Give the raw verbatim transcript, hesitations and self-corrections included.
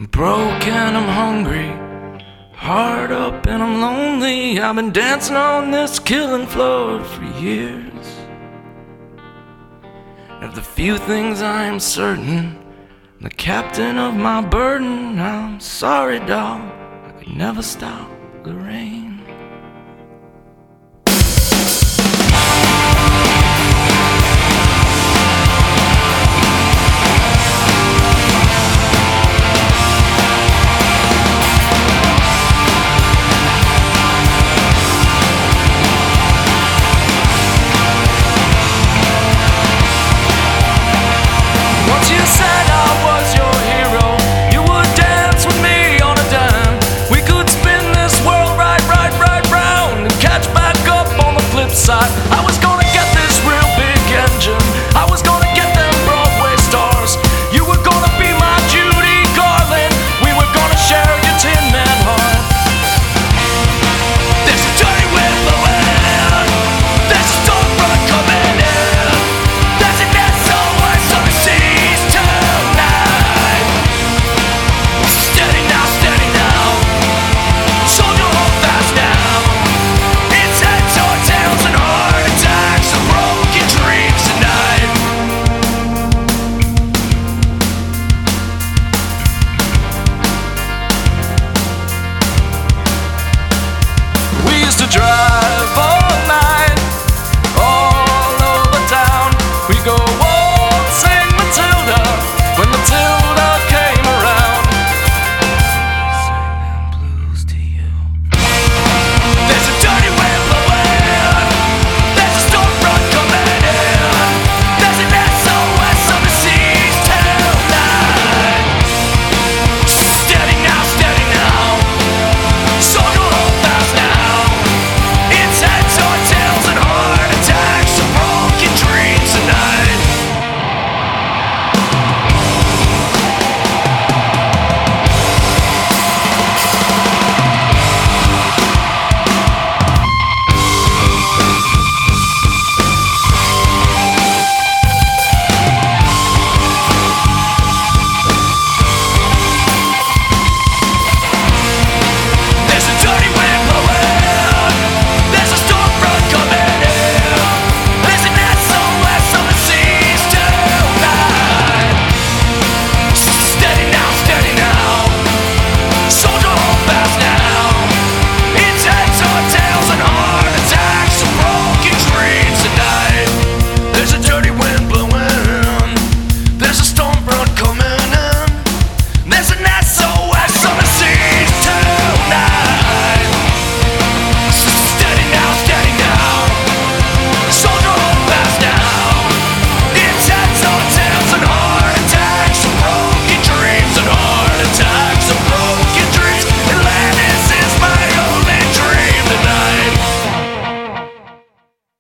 I'm broke and I'm hungry, hard up and I'm lonely. I've been dancing on this killing floor for years. Of the few things I am certain, I'm the captain of my burden. I'm sorry, dog, I could never stop the rain.